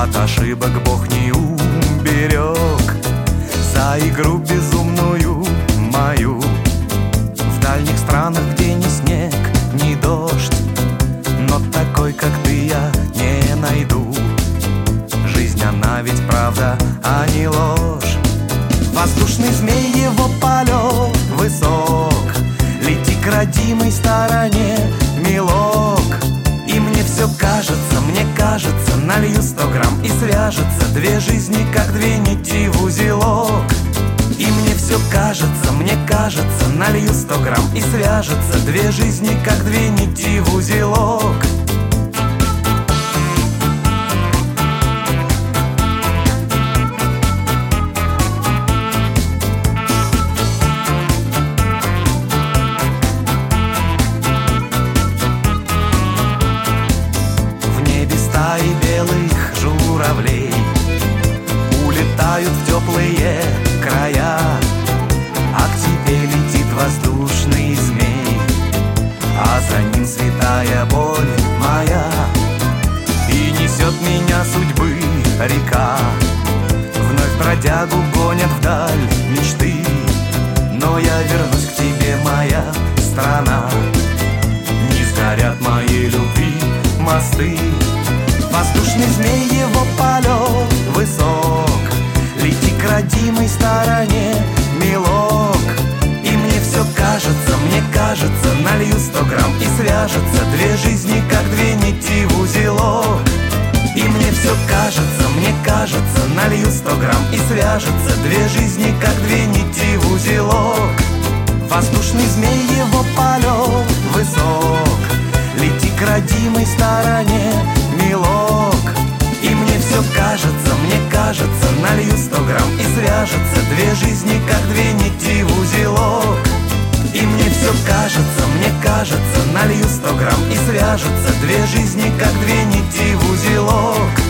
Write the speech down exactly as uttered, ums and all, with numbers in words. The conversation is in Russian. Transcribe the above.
От ошибок Бог не уберег. За игру безумную мою в дальних странах, где ни снег, ни дождь, но такой, как ты, я не найду. Жизнь, она ведь правда, а не ложь. Воздушный змей, его полет высок, лети к родимой стороне, милок. И мне все кажется, мне кажется, налью сто грамм и свяжется две жизни, как две нити в узелок. И мне все кажется, мне кажется, налью сто грамм и свяжется две жизни, как две нити в узелок. Стаи белых журавлей улетают в теплые края, а к тебе летит воздушный змей, а за ним святая боль моя. И несет меня судьбы река, вновь бродягу гонят вдаль мечты. Но я вернусь к тебе, моя страна, не сгорят моей любви мосты. Воздушный змей, его полет высок, лети к родимой стороне, милок. И мне все кажется, мне кажется, налью сто грамм и свяжется две жизни, как две нити в узелок. И мне все кажется, мне кажется, налью сто грамм и свяжется две жизни, как две нити в узелок. Воздушный змей, его полет высок, лети к родимой стороне, милок. И мне все кажется, мне кажется, налью сто грамм и свяжется две жизни, как две нити в узелок. И мне все кажется, мне кажется, налью сто грамм и свяжется две жизни, как две нити в узелок.